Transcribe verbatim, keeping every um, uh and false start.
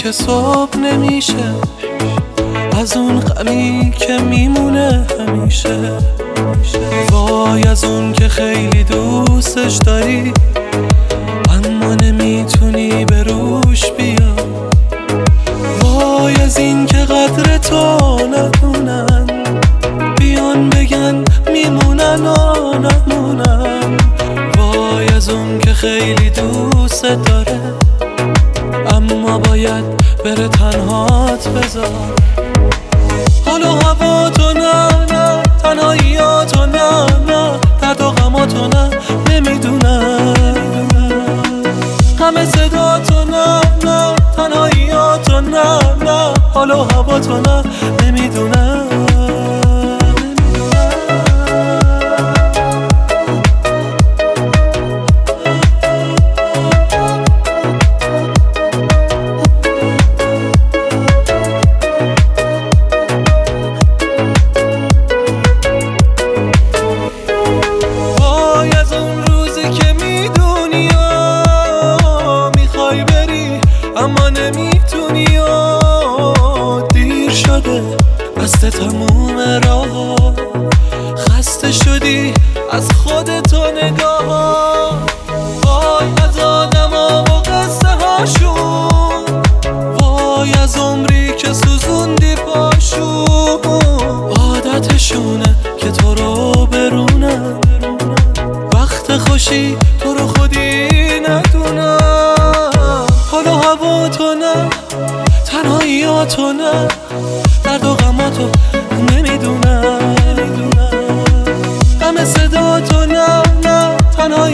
که صبح نمیشه، از اون غمی که میمونه همیشه. وای از اون که خیلی دوستش داری اما نمیتونی به روش بیا. وای از این که قدر تو ندونن، بیان بگن میمونن و نمونن. وای از اون که خیلی دوست داره اما باید بره تنهات بذار. حال و هوا تو نه نه، تنهاییاتو نه نه، درد و غماتو نه نمیدونم. همه صدا تو نه نه، تنهاییاتو نه نه، حال و هوا تو نه نمیدونم. اما نمیتونی و دیر شده، بسته تموم راه. خسته شدی از خودتو نگاه. وای از آدم ها و قصه هاشون، وای از عمری که سوزوندی پاشون. عادتشونه که تو رو برونن، وقت خوشی تو رو خودی ندونن. حال و هوا تو نه، تنهاییاتو نه، درد و غماتو نمیدونم. همه صدا تو نه نه، تنهایی